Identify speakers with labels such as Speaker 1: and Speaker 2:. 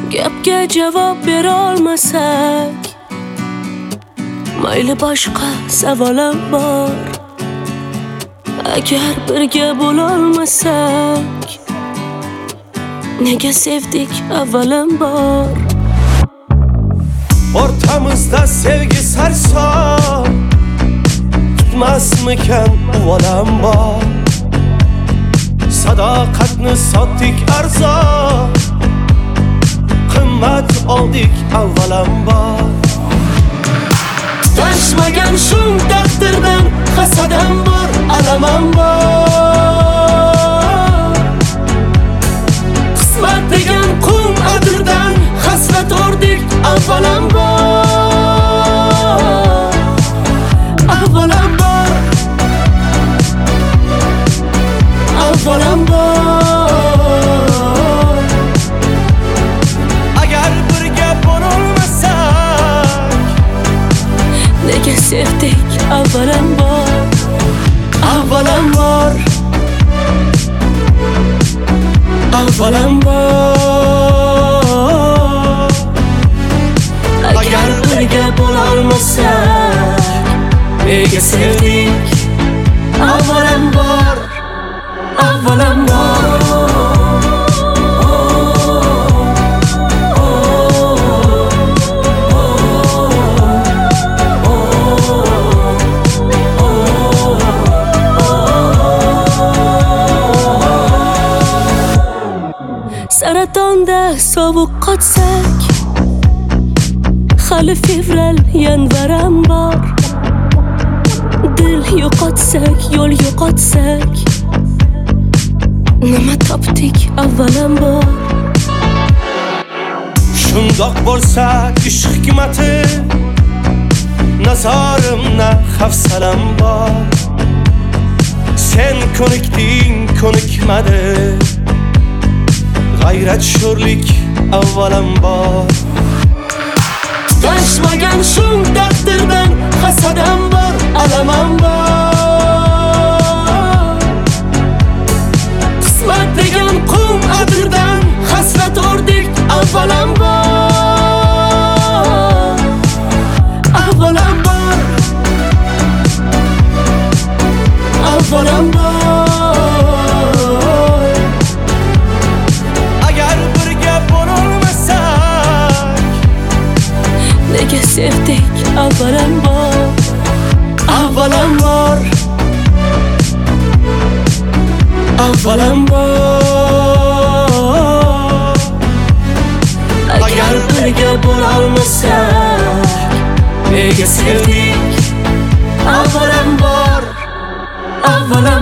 Speaker 1: Gapga javob bera olmasak, mayli boshqa savolim bor. Agar birga bo'la olmasak, nega sevdik avvalambor?
Speaker 2: Ortamizda sevgi sarson, tutmasmikan avvalambor? Sadoqatni sotdik arzon, qimmat oldik avvalambor. Tutashmagan shu taqdirdan hasadam bor, alamam bor. Qismat degan qum adirdan hasrat o'rdik avvalambor. Avvalambor, avvalambor. Agar birga bo'lolmasak,
Speaker 1: Nega sevdik avvalambor?
Speaker 2: avvalambor, avvalambor. Agar birga bo'lolmasak, nega sevdik avvalambor, avvalambor.
Speaker 1: Saratonda sovuq qotsak, hali fevral yanvaram bor. Dil yo'qotsak, yo'l yo'qotsak, nima topdik avvalambor?
Speaker 2: Shundoq bo'lsa ish hikmati, nazorimda hafsalam bor. Sen ko'nikding, ko'nikmadi, g'ayrat sho'rlik avvalambor. Tutashmagan shu taqdirdan hasadam bor, alamam bor. Qismat degan qum adirdan hasrat o'rdik avvalambor. Avvalambor, avvalambor. Agar birga bo'lolmasak,
Speaker 1: Nega sevdik avvalambor?
Speaker 2: avvalambor, avvalambor. Agar birga bo'lolmasak, nega sevdik avvalambor, avvalambor.